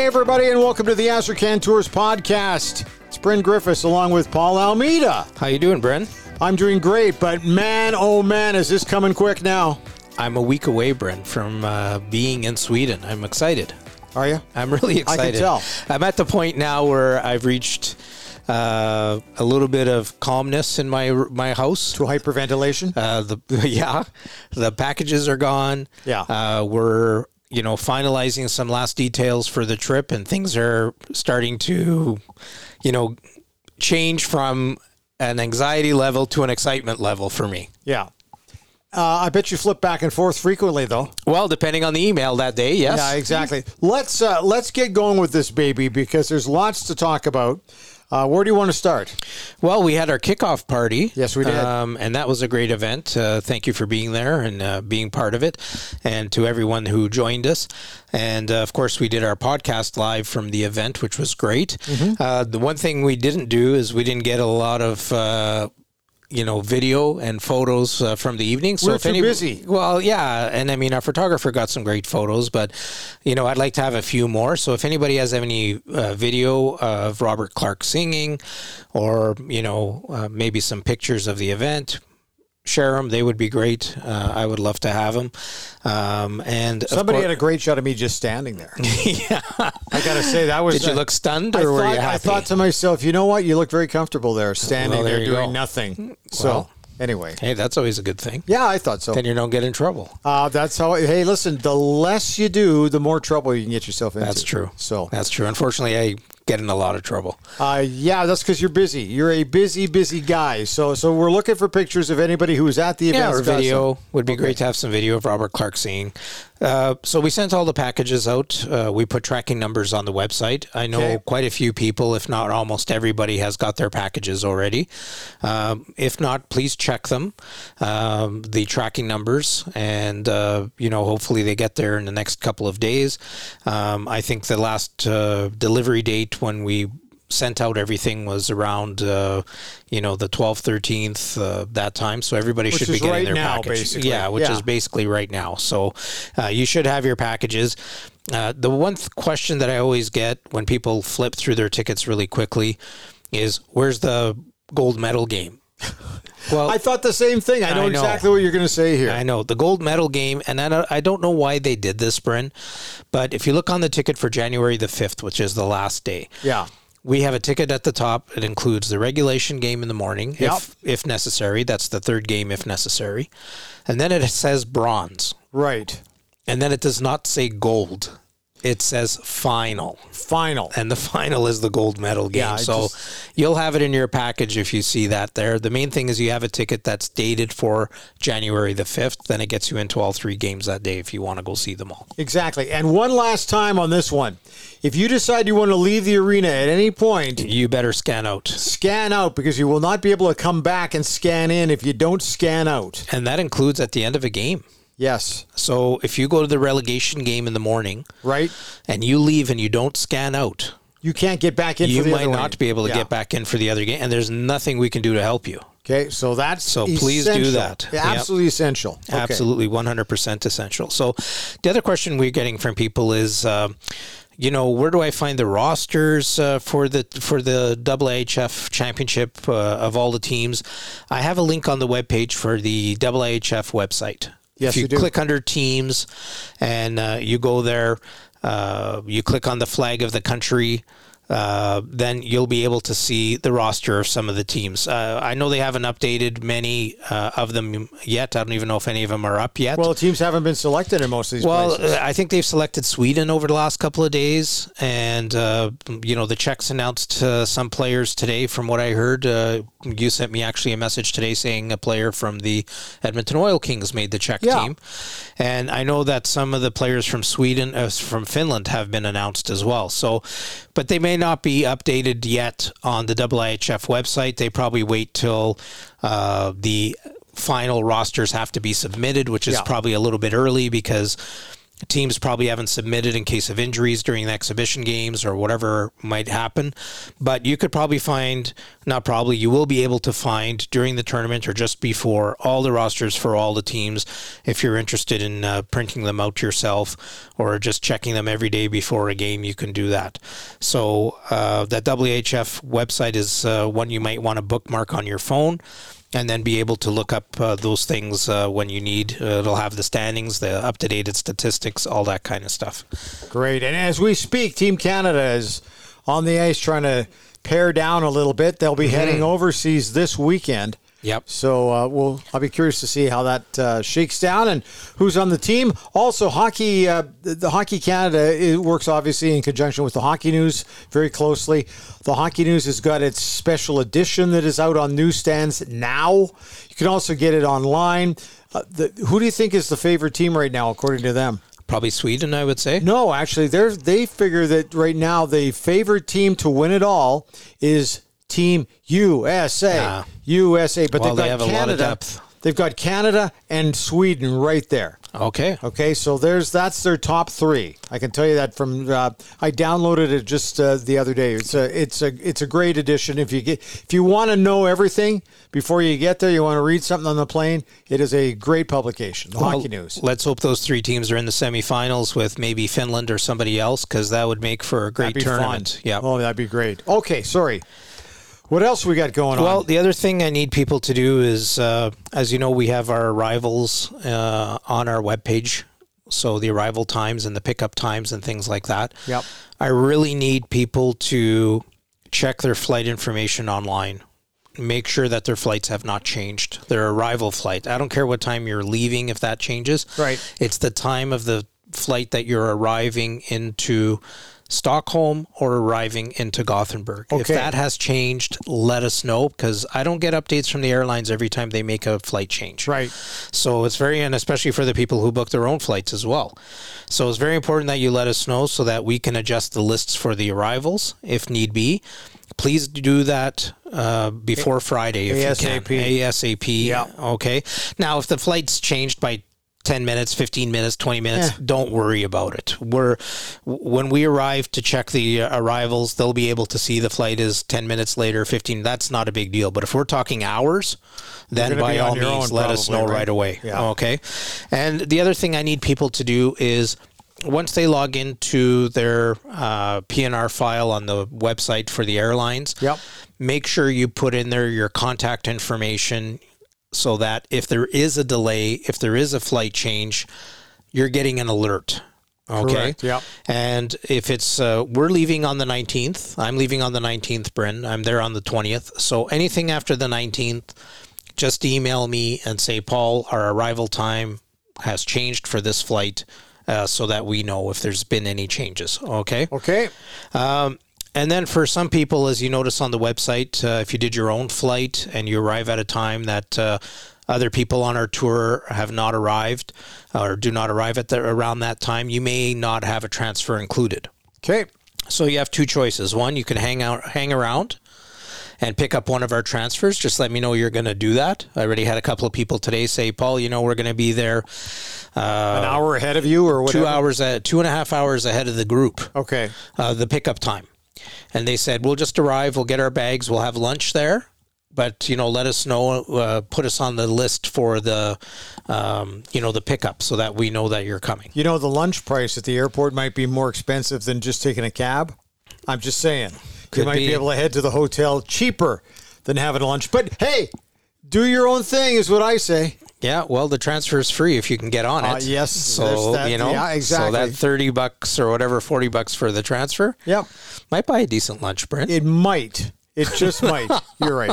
everybody, and welcome to the Astrakhan Tours podcast. It's Bryn Griffiths along with Paul Almeida. How you doing, Bryn? I'm doing great, but man, oh man, is this coming quick now. I'm a week away, Bryn, from being in Sweden. I'm excited. Are you? I'm really excited. I can tell. I'm at the point now where I've reached a little bit of calmness in my house. To hyperventilation? The packages are gone. Yeah. We're finalizing some last details for the trip, and things are starting to, change from an anxiety level to an excitement level for me. Yeah. I bet you flip back and forth frequently, though. Well, depending on the email that day, yes. Yeah, exactly. Let's get going with this baby because there's lots to talk about. Where do you want to start? Well, we had our kickoff party. Yes, we did. And that was a great event. Thank you for being there and being part of it, and to everyone who joined us. And, of course, we did our podcast live from the event, which was great. Mm-hmm. The one thing we didn't do is we didn't get a lot of video and photos from the evening. So We're too busy. Well, yeah. And I mean, our photographer got some great photos, but, I'd like to have a few more. So if anybody has any video of Robert Clark singing or, maybe some pictures of the event, share them. They would be great. I would love to have them. And somebody had a great shot of me just standing there. Yeah. I got to say, that was... Did you look stunned or were you happy? I thought to myself, you know what? You look very comfortable there, standing there doing nothing. Well, anyway. Hey, that's always a good thing. Yeah, I thought so. Then you don't get in trouble. That's how... Hey, listen, the less you do, the more trouble you can get yourself into. That's true. That's true. Unfortunately, I get in a lot of trouble. Yeah, that's because you're busy. You're a busy guy. So we're looking for pictures of anybody who was at the event. Yeah, or video. Would be great to have some video of Robert Clark singing. So we sent all the packages out. We put tracking numbers on the website. I know quite a few people, if not almost everybody, has got their packages already. If not, please check them, the tracking numbers, and hopefully they get there in the next couple of days. I think the last delivery date when we sent out everything was around the 12th, 13th, that time. So everybody should be getting their package. Basically. Yeah, which is basically right now. So you should have your packages. The one question that I always get when people flip through their tickets really quickly is, where's the gold medal game? Well, I thought the same thing. I know exactly what you're going to say here. I know. The gold medal game, and I don't know why they did this, Bryn, but if you look on the ticket for January the 5th, which is the last day, we have a ticket at the top. It includes the regulation game in the morning, if necessary. That's the third game, if necessary. And then it says bronze. Right. And then it does not say gold. It says final. And the final is the gold medal game. Yeah, so you'll have it in your package if you see that there. The main thing is you have a ticket that's dated for January the 5th. Then it gets you into all three games that day if you want to go see them all. Exactly. And one last time on this one. If you decide you want to leave the arena at any point, you better scan out. Scan out, because you will not be able to come back and scan in if you don't scan out. And that includes at the end of a game. Yes. So if you go to the relegation game in the morning, right, and you leave and you don't scan out, you can't get back in for the other game. You might not be able to get back in for the other game, and there's nothing we can do to help you. Okay, so please do that. Absolutely essential. Okay. Absolutely 100% essential. So the other question we're getting from people is, where do I find the rosters for the IIHF championship of all the teams? I have a link on the webpage for the IIHF website. Yes, if you click under teams and you go there, you click on the flag of the country, then you'll be able to see the roster of some of the teams. I know they haven't updated many of them yet. I don't even know if any of them are up yet. Well, teams haven't been selected in most of these places. I think they've selected Sweden over the last couple of days. And, the Czechs announced some players today from what I heard. You sent me actually a message today saying a player from the Edmonton Oil Kings made the Czech team. And I know that some of the players from from Finland have been announced as well. So, but they may not be updated yet on the IIHF website. They probably wait till the final rosters have to be submitted, which is probably a little bit early because teams probably haven't submitted in case of injuries during the exhibition games or whatever might happen. But you could probably find, not probably, you will be able to find during the tournament or just before all the rosters for all the teams if you're interested in printing them out yourself or just checking them every day before a game. You can do that. So that WHF website is one you might want to bookmark on your phone, and then be able to look up those things when you need. It'll have the standings, the up-to-date statistics, all that kind of stuff. Great. And as we speak, Team Canada is on the ice trying to pare down a little bit. They'll be heading overseas this weekend. Yep. So I'll be curious to see how that shakes down and who's on the team. Also, hockey, the Hockey Canada, it works obviously in conjunction with the Hockey News very closely. The Hockey News has got its special edition that is out on newsstands now. You can also get it online. Who do you think is the favorite team right now, according to them? Probably Sweden, I would say. No, actually, they figure that right now the favorite team to win it all is Team USA. USA, but well, they've got they have Canada. A lot of depth. They've got Canada and Sweden right there. Okay. So that's their top three. I can tell you that from I downloaded it just the other day. It's a great edition. If you want to know everything before you get there, you want to read something on the plane, it is a great publication. The Hockey News. Let's hope those three teams are in the semifinals with maybe Finland or somebody else, because that would make for a great tournament. Yeah. Oh, that'd be great. Okay, sorry. What else we got going on? Well, the other thing I need people to do is, as you know, we have our arrivals on our webpage. So the arrival times and the pickup times and things like that. Yep. I really need people to check their flight information online. Make sure that their flights have not changed. Their arrival flight. I don't care what time you're leaving if that changes. Right. It's the time of the flight that you're arriving into Stockholm or arriving into Gothenburg. Okay. If that has changed, let us know, because I don't get updates from the airlines every time they make a flight change. Right. So it's and especially for the people who book their own flights as well. So it's very important that you let us know so that we can adjust the lists for the arrivals if need be. Please do that before Friday if you can. ASAP. Yeah. Okay. Now, if the flight's changed by 10 minutes, 15 minutes, 20 minutes, don't worry about it. When we arrive to check the arrivals, they'll be able to see the flight is 10 minutes later, 15. That's not a big deal. But if we're talking hours, then by all means, let us know right away. Yeah. Okay. And the other thing I need people to do is, once they log into their PNR file on the website for the airlines, make sure you put in there your contact information, so that if there is a delay, if there is a flight change, you're getting an alert. Okay. Correct. Yep. And if it's, we're leaving on the 19th, I'm leaving on the 19th, Bryn, I'm there on the 20th. So anything after the 19th, just email me and say, Paul, our arrival time has changed for this flight, so that we know if there's been any changes. Okay. Okay. And then for some people, as you notice on the website, if you did your own flight and you arrive at a time that other people on our tour have not arrived or do not arrive at around that time, you may not have a transfer included. Okay. So you have two choices. One, you can hang around and pick up one of our transfers. Just let me know you're going to do that. I already had a couple of people today say, Paul, we're going to be there an hour ahead of you or whatever? 2.5 hours ahead of the group. Okay. The pickup time. And they said, we'll just arrive, we'll get our bags, we'll have lunch there. But, let us know, put us on the list for the, the pickup so that we know that you're coming. The lunch price at the airport might be more expensive than just taking a cab. I'm just saying. You might be able to head to the hotel cheaper than having lunch. But, hey, do your own thing is what I say. Yeah, well, the transfer is free if you can get on it. Yes. So, yeah, exactly. So that $30 or whatever, $40 for the transfer. Yep. Might buy a decent lunch, Brent. It might. It just might. You're right.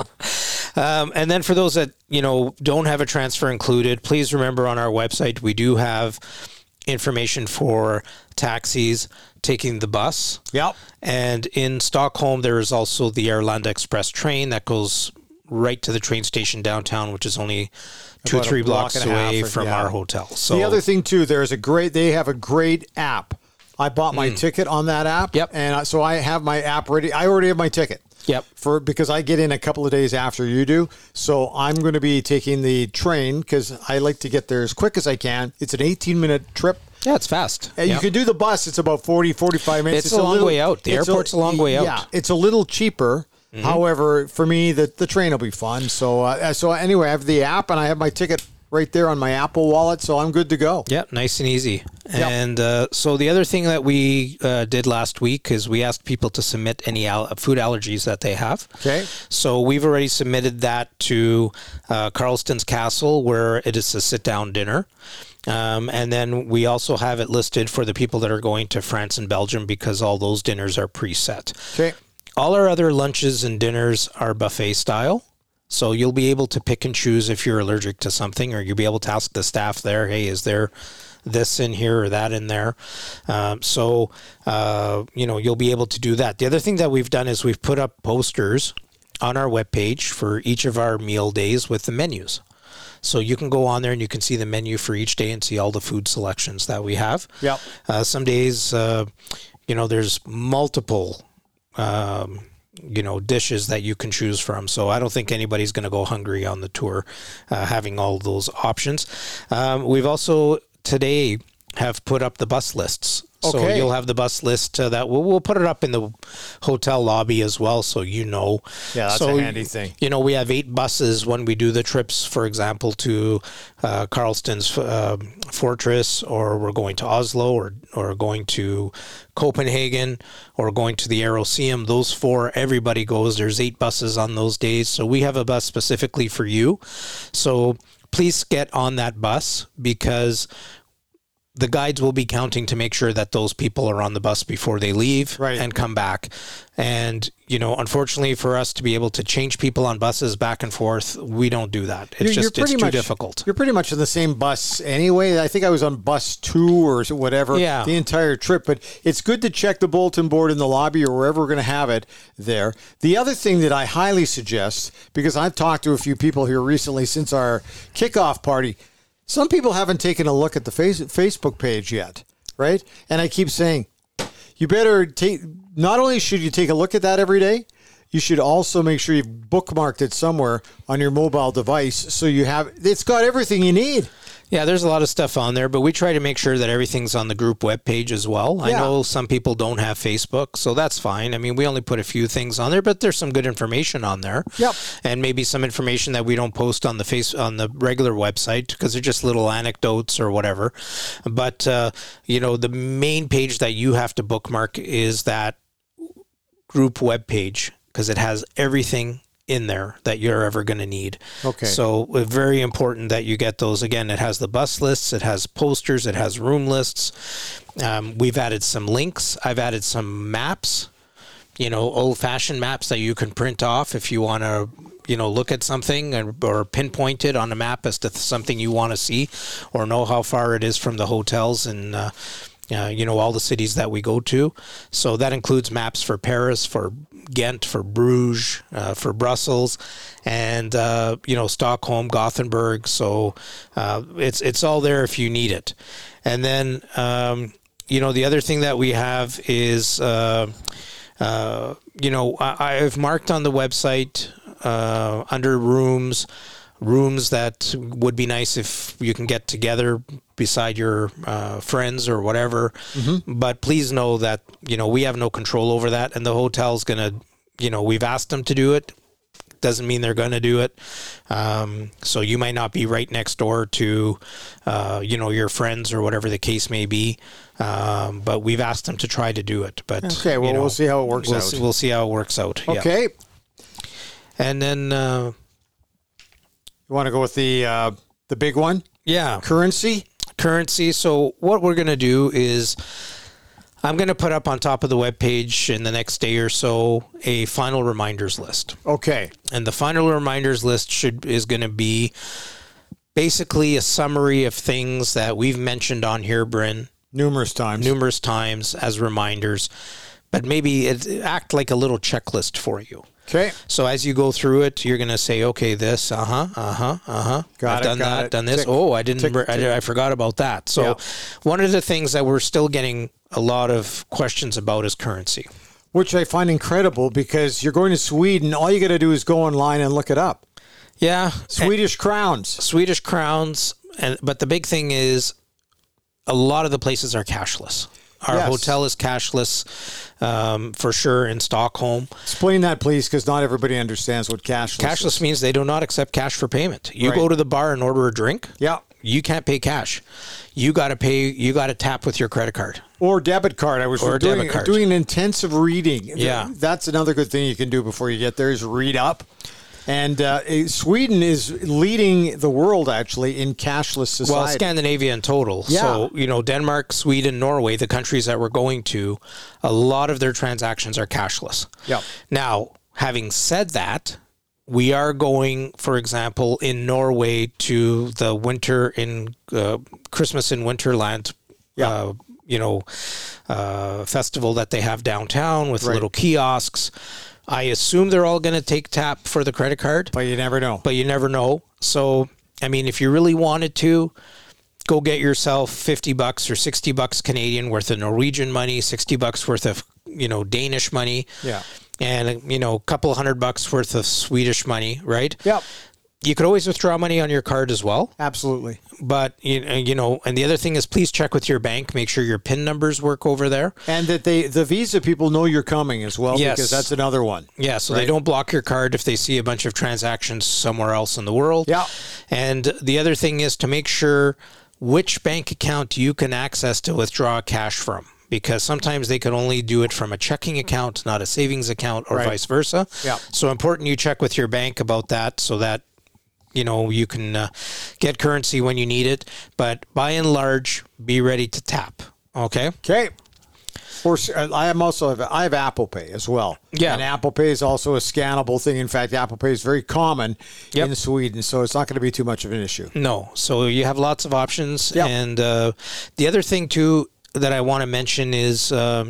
And then for those that, don't have a transfer included, please remember on our website, we do have information for taxis taking the bus. Yep. And in Stockholm, there is also the Arlanda Express train that goes right to the train station downtown, which is only 2-3 blocks away from our hotel. So the other thing too, they have a great app. I bought my ticket on that app. Yep. And so I have my app ready. I already have my ticket. Yep. Because I get in a couple of days after you do. So I'm going to be taking the train because I like to get there as quick as I can. It's an 18-minute trip. Yeah, it's fast. And you can do the bus. It's about 40, 45 minutes. It's a long way out. The airport's a long way out. Yeah, it's a little cheaper. Mm-hmm. However, for me, the train will be fun. So anyway, I have the app and I have my ticket right there on my Apple Wallet, so I'm good to go. Yeah, nice and easy. Yep. And so the other thing that we did last week is we asked people to submit any food allergies that they have. Okay. So we've already submitted that to Carlston's Castle, where it is a sit-down dinner. And then we also have it listed for the people that are going to France and Belgium because all those dinners are preset. Okay. All our other lunches and dinners are buffet style. So you'll be able to pick and choose if you're allergic to something, or you'll be able to ask the staff there, hey, is there this in here or that in there? You'll be able to do that. The other thing that we've done is we've put up posters on our webpage for each of our meal days with the menus. So you can go on there and you can see the menu for each day and see all the food selections that we have. Yep. Some days, there's multiple dishes that you can choose from. So I don't think anybody's going to go hungry on the tour, having all those options. We've also today have put up the bus lists. So Okay. you'll have the bus list that we'll put it up in the hotel lobby as well. So, Yeah, that's a handy thing. We have 8 buses when we do the trips, for example, to Carlston's Fortress, or we're going to Oslo, or going to Copenhagen, or going to the Aeroseum. Those 4, everybody goes. There's 8 buses on those days. So we have a bus specifically for you. So please get on that bus, because the guides will be counting to make sure that those people are on the bus before they leave and come back. And, unfortunately for us to be able to change people on buses back and forth, we don't do that. It's too difficult. You're pretty much in the same bus anyway. I think I was on bus 2 or whatever the entire trip, but it's good to check the bulletin board in the lobby or wherever we're going to have it there. The other thing that I highly suggest, because I've talked to a few people here recently since our kickoff party, some people haven't taken a look at the Facebook page yet, right? And I keep saying, you better not only should you take a look at that every day, you should also make sure you've bookmarked it somewhere on your mobile device so it's got everything you need. Yeah, there's a lot of stuff on there, but we try to make sure that everything's on the group webpage as well. I know some people don't have Facebook, so that's fine. I mean, we only put a few things on there, but there's some good information on there. Yep. And maybe some information that we don't post on the regular website because they're just little anecdotes or whatever. But, the main page that you have to bookmark is that group webpage, because it has everything in there that you're ever going to need. Okay. So very important that you get those. Again, it has the bus lists, it has posters, it has room lists. We've added some links. I've added some maps, old-fashioned maps that you can print off if you want to, look at something or pinpoint it on a map as to something you want to see, or know how far it is from the hotels and all the cities that we go to. So that includes maps for Paris, for Ghent, for Bruges, for Brussels, and Stockholm, Gothenburg. So it's all there if you need it. And then the other thing that we have is I've marked on the website under rooms that would be nice if you can get together beside your friends or whatever. Mm-hmm. But please know that, we have no control over that. And the hotel's going to, we've asked them to do it. Doesn't mean they're going to do it. So you might not be right next door to, your friends or whatever the case may be. But we've asked them to try to do it. But okay, well, we'll see how it works out. We'll see how it works out. Okay. Yeah. And then... you want to go with the big one? Yeah. Currency. So what we're going to do is I'm going to put up on top of the webpage in the next day or so a final reminders list. Okay. And the final reminders list is going to be basically a summary of things that we've mentioned on here, Bryn. Numerous times as reminders. But maybe act like a little checklist for you. Okay. So as you go through it, you're going to say, okay, this, I've done that, done this. Tick. I forgot about that. So one of the things that we're still getting a lot of questions about is currency. Which I find incredible because you're going to Sweden. All you got to do is go online and look it up. Yeah. Swedish crowns. Swedish crowns. But the big thing is a lot of the places are cashless. Our hotel is cashless, for sure, in Stockholm. Explain that, please, because not everybody understands what cashless is. Cashless means they do not accept cash for payment. You go to the bar and order a drink. Yeah. You can't pay cash. You got to pay. You got to tap with your credit card or debit card. I was doing an intensive reading. Yeah, that's another good thing you can do before you get there is read up. And Sweden is leading the world actually in cashless society. Well, Scandinavia in total. Yeah. So Denmark, Sweden, Norway, the countries that we're going to, a lot of their transactions are cashless. Yeah. Now, having said that, we are going, for example, in Norway to the winter in Christmas in Winterland, festival that they have downtown with little kiosks. I assume they're all going to take tap for the credit card. But you never know. So, I mean, if you really wanted to, go get yourself $50 or $60 Canadian worth of Norwegian money, $60 worth of, Danish money. Yeah. And, a couple $100 worth of Swedish money, right? Yep. You could always withdraw money on your card as well. Absolutely. But, and the other thing is please check with your bank. Make sure your PIN numbers work over there. And that the Visa people know you're coming as well, because that's another one. Yeah, so they don't block your card if they see a bunch of transactions somewhere else in the world. Yeah. And the other thing is to make sure which bank account you can access to withdraw cash from. Because sometimes they can only do it from a checking account, not a savings account, or vice versa. Yeah. So important you check with your bank about that so that you can get currency when you need it. But by and large, be ready to tap. Okay? Okay. I have Apple Pay as well. Yeah. And Apple Pay is also a scannable thing. In fact, Apple Pay is very common in Sweden, so it's not going to be too much of an issue. No. So you have lots of options. Yep. And the other thing, too, that I want to mention is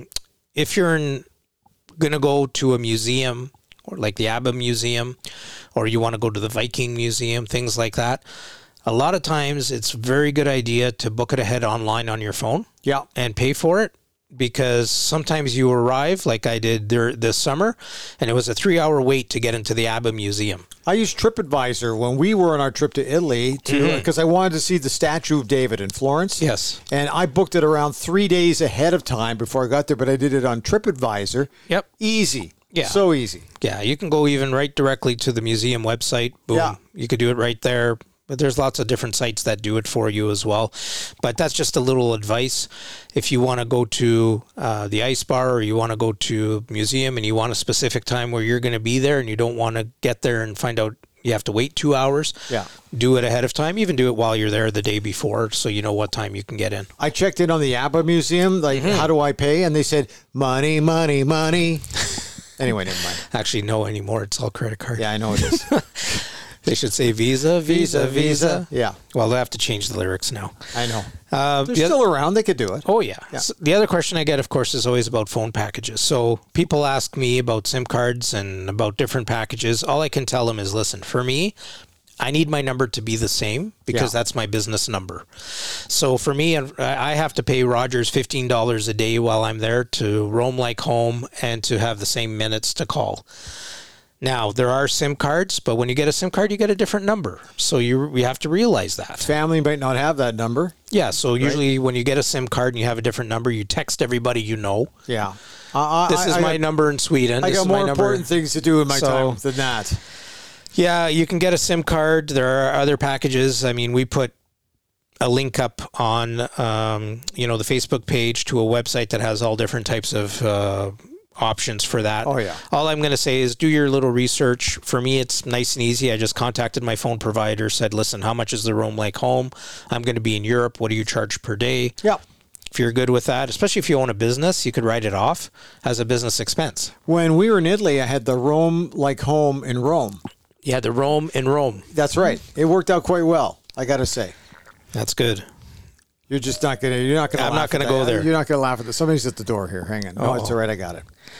if you're going to go to a museum, or like the ABBA Museum, or you want to go to the Viking Museum, things like that, a lot of times it's a very good idea to book it ahead online on your phone and pay for it, because sometimes you arrive, like I did this summer, and it was a 3-hour wait to get into the ABBA Museum. I used TripAdvisor when we were on our trip to Italy because I wanted to see the statue of David in Florence. Yes. And I booked it around 3 days ahead of time before I got there, but I did it on TripAdvisor. Yep. Easy. Yeah. So easy. Yeah, you can go even right directly to the museum website. Boom. Yeah. You could do it right there. But there's lots of different sites that do it for you as well. But that's just a little advice. If you want to go to the ice bar, or you want to go to a museum and you want a specific time where you're going to be there and you don't want to get there and find out you have to wait 2 hours, do it ahead of time. Even do it while you're there the day before so you know what time you can get in. I checked in on the ABBA Museum, how do I pay? And they said, money, money, money. Anyway, never mind. Actually, no anymore. It's all credit card. Yeah, I know it is. They should say Visa, Visa, Visa. Yeah. Well, they have to change the lyrics now. I know. They're still around. They could do it. Oh, yeah. So the other question I get, of course, is always about phone packages. So people ask me about SIM cards and about different packages. All I can tell them is, listen, for me, I need my number to be the same because that's my business number. So for me, I have to pay Rogers $15 a day while I'm there to roam like home and to have the same minutes to call. Now, there are SIM cards, but when you get a SIM card, you get a different number. So we have to realize that. Family might not have that number. Yeah, so usually when you get a SIM card and you have a different number, you text everybody you know. Yeah. This is my number in Sweden. I got more important things to do in my time than that. Yeah, you can get a SIM card. There are other packages. I mean, we put a link up on, the Facebook page to a website that has all different types of options for that. Oh, yeah. All I'm going to say is do your little research. For me, it's nice and easy. I just contacted my phone provider, said, listen, how much is the roam like home? I'm going to be in Europe. What do you charge per day? Yeah. If you're good with that, especially if you own a business, you could write it off as a business expense. When we were in Italy, I had the roam like home in Rome. You had the roam in Rome. That's right. It worked out quite well, I got to say. That's good. You're not going to I'm not going to go there. You're not going to laugh at this. Somebody's at the door here. Hang on. No, it's all right. I got it.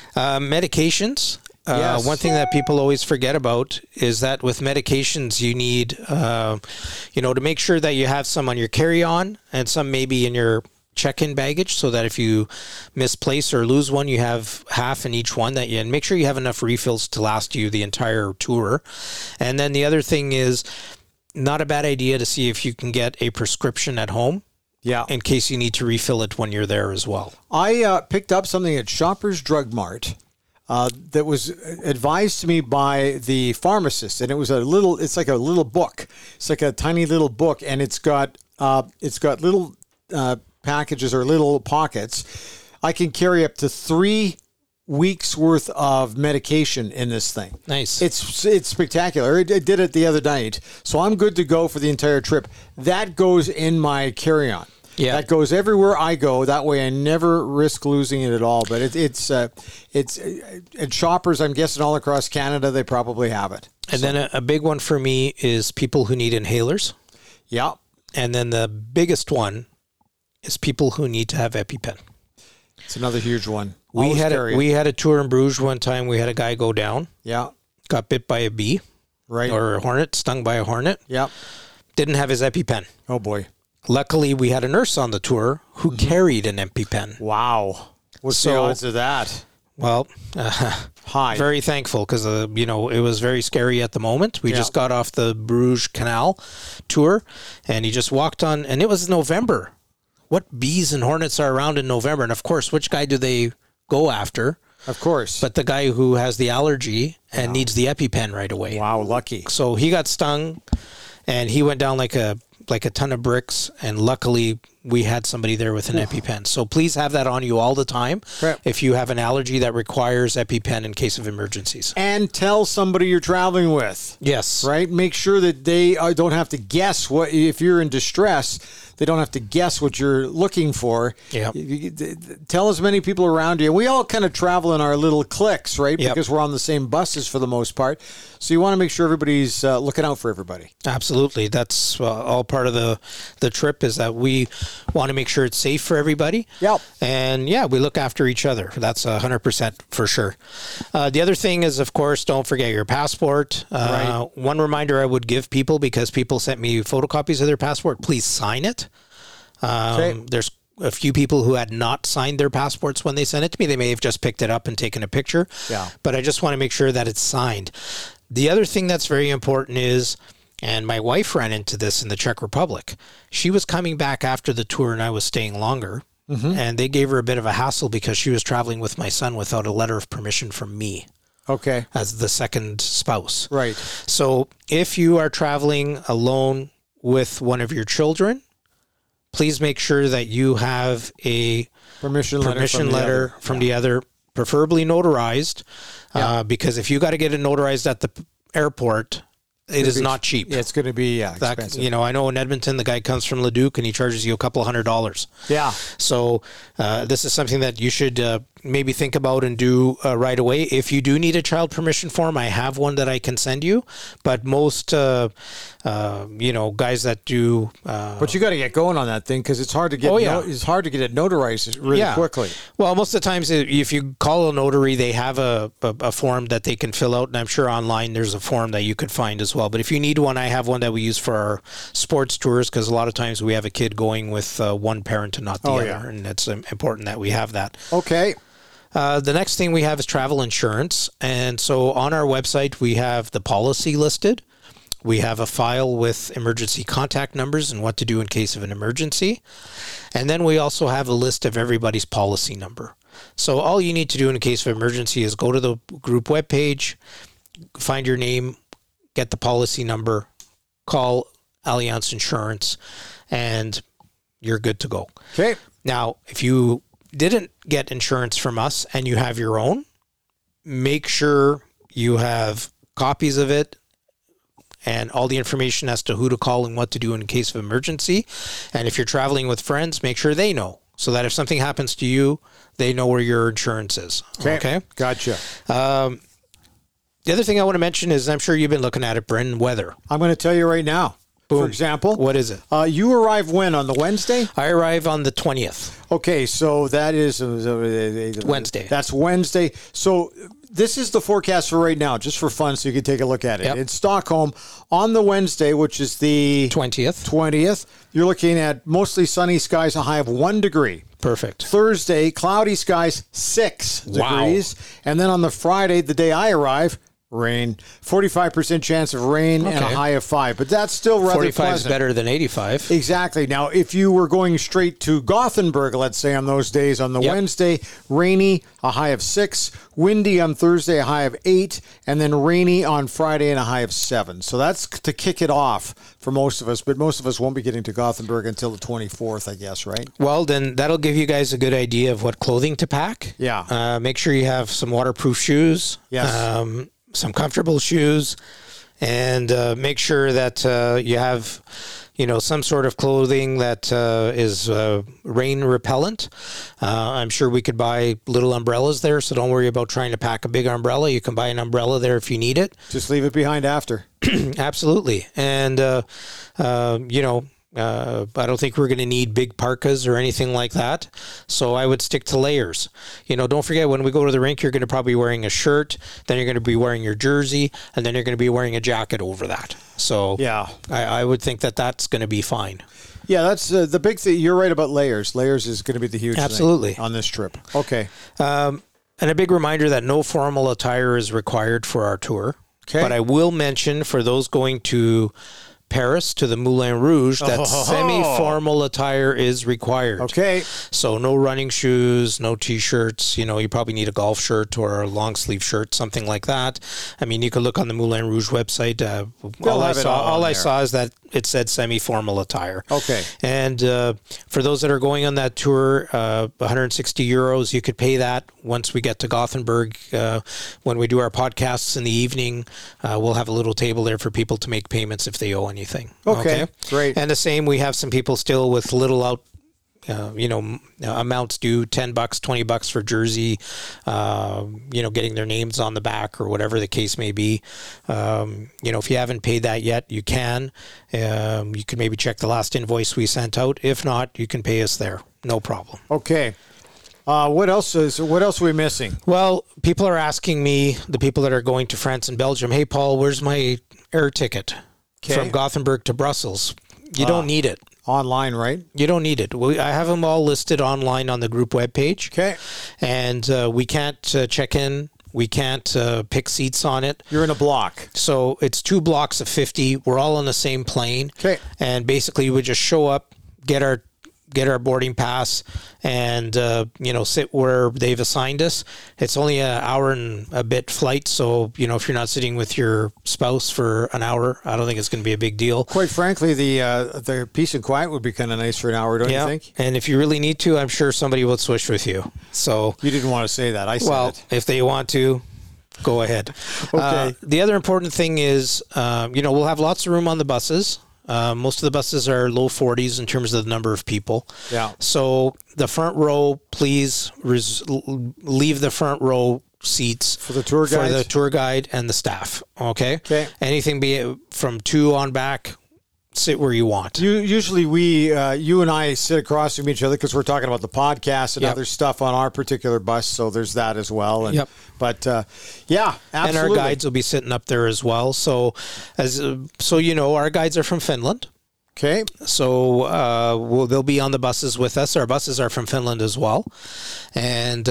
Medications. Yes. One thing that people always forget about is that with medications, you need, to make sure that you have some on your carry-on and some maybe in your check-in baggage so that if you misplace or lose one, you have half in each one and make sure you have enough refills to last you the entire tour. And then the other thing is not a bad idea to see if you can get a prescription at home. Yeah. In case you need to refill it when you're there as well. I picked up something at Shoppers Drug Mart that was advised to me by the pharmacist, and it's like a little book. It's like a tiny little book, and it's got little packages or little pockets. I can carry up to 3 weeks worth of medication in this thing. Nice. It's spectacular. I did it the other night, so I'm good to go for the entire trip. That goes in my carry-on. Yeah, that goes everywhere I go. That way, I never risk losing it at all. But it's at Shoppers. I'm guessing all across Canada, they probably have it. And then a big one for me is people who need inhalers. Yeah. And then the biggest one is people who need to have EpiPen. It's another huge one. We had a tour in Bruges one time. We had a guy go down. Yeah. Got bit by a bee. Right. Or a hornet, stung by a hornet. Yeah. Didn't have his EpiPen. Oh, boy. Luckily, we had a nurse on the tour who carried an EpiPen. Wow. What's the odds of that? Well, high. Very thankful because, it was very scary at the moment. We just got off the Bruges Canal tour, and he just walked on, and it was November. What bees and hornets are around in November? And, of course, which guy do they go after? Of course. But the guy who has the allergy and needs the EpiPen right away. Wow, lucky. So he got stung, and he went down like a ton of bricks, and luckily we had somebody there with an EpiPen. So please have that on you all the time if you have an allergy that requires EpiPen in case of emergencies. And tell somebody you're traveling with. Yes. Right? Make sure that they don't have to guess what, if you're in distress, they don't have to guess what you're looking for. Yeah. Tell as many people around you. We all kind of travel in our little cliques, right? Yep. Because we're on the same buses for the most part. So you want to make sure everybody's looking out for everybody. Absolutely. That's all part of the trip, is that we want to make sure it's safe for everybody. Yep. And we look after each other. That's 100% for sure. The other thing is, of course, don't forget your passport. Right. One reminder I would give people, because people sent me photocopies of their passport, please sign it. There's a few people who had not signed their passports when they sent it to me. They may have just picked it up and taken a picture. Yeah. But I just want to make sure that it's signed. The other thing that's very important is, and my wife ran into this in the Czech Republic, she was coming back after the tour and I was staying longer. Mm-hmm. And they gave her a bit of a hassle because she was traveling with my son without a letter of permission from me. Okay. As the second spouse. Right. So if you are traveling alone with one of your children, please make sure that you have a permission letter from the other, preferably notarized, because if you got to get it notarized at the airport, it is not cheap. Yeah, it's going to be expensive. I know in Edmonton, the guy comes from Leduc and he charges you a couple $100. Yeah. So this is something that you should maybe think about and do right away. If you do need a child permission form, I have one that I can send you. But most, guys that do. But you got to get going on that thing, because it's hard to get. It's hard to get it notarized really quickly. Well, most of the times, if you call a notary, they have a form that they can fill out, and I'm sure online there's a form that you could find as well. But if you need one, I have one that we use for our sports tours, because a lot of times we have a kid going with one parent and not the other, and it's important that we have that. Okay. The next thing we have is travel insurance. And so on our website, we have the policy listed. We have a file with emergency contact numbers and what to do in case of an emergency. And then we also have a list of everybody's policy number. So all you need to do in case of emergency is go to the group webpage, find your name, get the policy number, call Allianz Insurance, and you're good to go. Okay. Now, if you didn't get insurance from us and you have your own, make sure you have copies of it and all the information as to who to call and what to do in case of emergency. And if you're traveling with friends, make sure they know, so that if something happens to you, they know where your insurance is. Okay? Gotcha. The other thing I want to mention is, I'm sure you've been looking at it, Bryn, weather. I'm going to tell you right now. Boom. For example. What is it? You arrive when? On the Wednesday? I arrive on the 20th. Okay, so that is Wednesday. That's Wednesday. So this is the forecast for right now, just for fun, so you can take a look at it. Yep. In Stockholm, on the Wednesday, which is the 20th, you're looking at mostly sunny skies, a high of 1 degree. Perfect. Thursday, cloudy skies, 6 degrees. And then on the Friday, the day I arrive, rain. 45% chance of rain and a high of 5. But that's still rather 45 pleasant. is better than 85. Exactly. Now, if you were going straight to Gothenburg, let's say on those days, on the Wednesday, rainy, a high of 6. Windy on Thursday, a high of 8. And then rainy on Friday and a high of 7. So that's to kick it off for most of us. But most of us won't be getting to Gothenburg until the 24th, I guess, right? Well, then that'll give you guys a good idea of what clothing to pack. Yeah. Make sure you have some waterproof shoes. Yes. Some comfortable shoes, and make sure that you have, some sort of clothing that is rain repellent. I'm sure we could buy little umbrellas there, so don't worry about trying to pack a big umbrella. You can buy an umbrella there if you need it. Just leave it behind after. Absolutely. And, I don't think we're going to need big parkas or anything like that. So I would stick to layers. Don't forget, when we go to the rink, you're going to probably be wearing a shirt, then you're going to be wearing your jersey, and then you're going to be wearing a jacket over that. So yeah, I would think that that's going to be fine. Yeah, that's the big thing. You're right about layers. Layers is going to be the huge thing on this trip. Okay. And a big reminder that no formal attire is required for our tour. Okay. But I will mention, for those going to Paris, to the Moulin Rouge, that semi-formal attire is required. Okay. So no running shoes, no T-shirts. You probably need a golf shirt or a long sleeve shirt, something like that. I mean, you could look on the Moulin Rouge website. All I saw is that it said semi-formal attire. Okay. And for those that are going on that tour, 160 euros, you could pay that once we get to Gothenburg. When we do our podcasts in the evening, we'll have a little table there for people to make payments if they owe anything. Okay, great. And the same, we have some people still with little amounts due, $10, $20 for jersey, getting their names on the back or whatever the case may be. If you haven't paid that yet, you can. You can maybe check the last invoice we sent out. If not, you can pay us there. No problem. Okay. What else are we missing? Well, people are asking me, the people that are going to France and Belgium, hey, Paul, where's my air ticket from Gothenburg to Brussels? You don't need it. Online, right? You don't need it. I have them all listed online on the group webpage. Okay. And we can't check in. We can't pick seats on it. You're in a block. So it's 2 blocks of 50. We're all on the same plane. Okay. And basically we just show up, get our boarding pass, and sit where they've assigned us. It's only an hour and a bit flight, so if you're not sitting with your spouse for an hour, I don't think it's going to be a big deal. Quite frankly, the peace and quiet would be kind of nice for an hour, don't you think? And if you really need to, I'm sure somebody will switch with you. So you didn't want to say that. I said it. If they want to, go ahead. Okay. The other important thing is, we'll have lots of room on the buses. Most of the buses are low 40s in terms of the number of people. Yeah. So the front row, please leave the front row seats for the tour guide and the staff. Okay. Okay. Anything be it from 2 on back, sit where you want. Usually you and I sit across from each other because we're talking about the podcast and other stuff on our particular bus. So there's that as well. And, But absolutely. And our guides will be sitting up there as well. So our guides are from Finland. Okay. So they'll be on the buses with us. Our buses are from Finland as well. And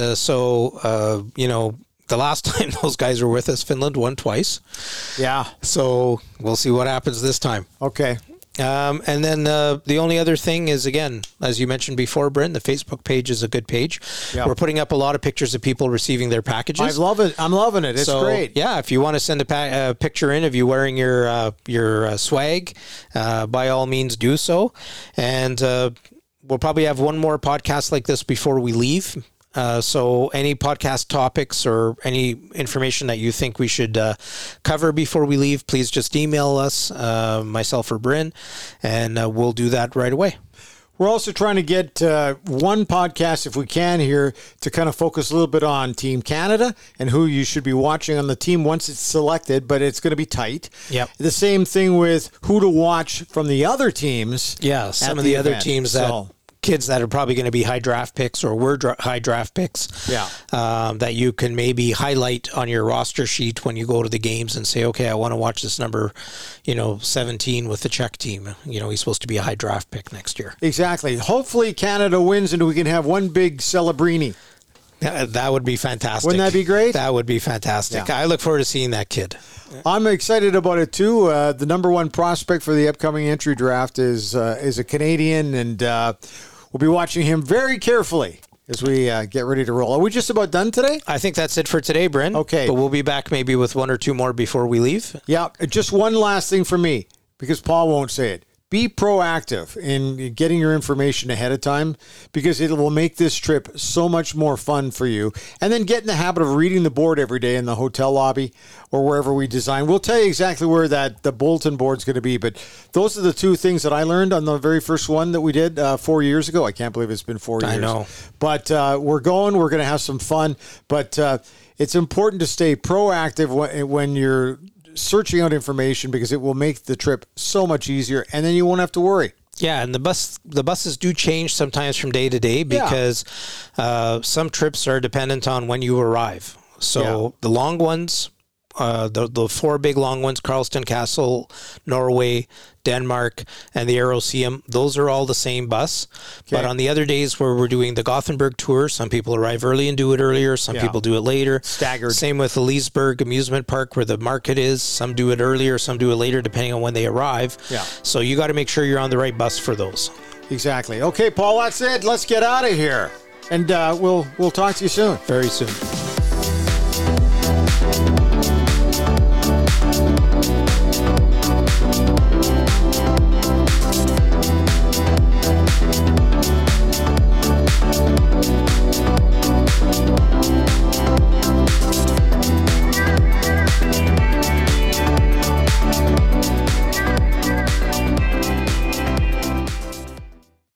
the last time those guys were with us, Finland won twice. Yeah. So we'll see what happens this time. Okay. And then the only other thing is, again, as you mentioned before, Bryn, the Facebook page is a good page. Yeah. We're putting up a lot of pictures of people receiving their packages. I love it. I'm loving it. It's great. Yeah, if you want to send a picture in of you wearing your swag, by all means do so. And we'll probably have one more podcast like this before we leave. So any podcast topics or any information that you think we should cover before we leave, please just email us, myself or Bryn, and we'll do that right away. We're also trying to get one podcast, if we can, here to kind of focus a little bit on Team Canada and who you should be watching on the team once it's selected, but it's going to be tight. Yep. The same thing with who to watch from the other teams. Yeah, some of the other teams that kids that are probably going to be high draft picks or were high draft picks. Yeah. That you can maybe highlight on your roster sheet when you go to the games and say, okay, I want to watch this number, 17 with the Czech team. He's supposed to be a high draft pick next year. Exactly. Hopefully Canada wins and we can have one big Celebrini. That would be fantastic. Wouldn't that be great? That would be fantastic. Yeah. I look forward to seeing that kid. I'm excited about it too. The number one prospect for the upcoming entry draft is a Canadian, and we'll be watching him very carefully as we get ready to roll. Are we just about done today? I think that's it for today, Bryn. Okay. But we'll be back maybe with one or two more before we leave. Yeah, just one last thing for me, because Paul won't say it. Be proactive in getting your information ahead of time, because it will make this trip so much more fun for you. And then get in the habit of reading the board every day in the hotel lobby or wherever we design. We'll tell you exactly where the bulletin board's going to be, but those are the two things that I learned on the very first one that we did 4 years ago. I can't believe it's been 4 years. I know. But we're going to have some fun, but it's important to stay proactive when you're searching out information, because it will make the trip so much easier, and then you won't have to worry. Yeah, and the buses do change sometimes from day to day, because some trips are dependent on when you arrive. So the long ones, the four big long ones, Carlston Castle, Norway, Denmark, and the Aeroseum, those are all the same bus. Okay. But on the other days where we're doing the Gothenburg tour, some people arrive early and do it earlier, some people do it later. Staggered. Same with the Leesburg amusement park where the market is. Some do it earlier, some do it later, depending on when they arrive. Yeah. So you got to make sure you're on the right bus for those. Exactly. Okay, Paul, that's it. Let's get out of here. And we'll talk to you soon. Very soon.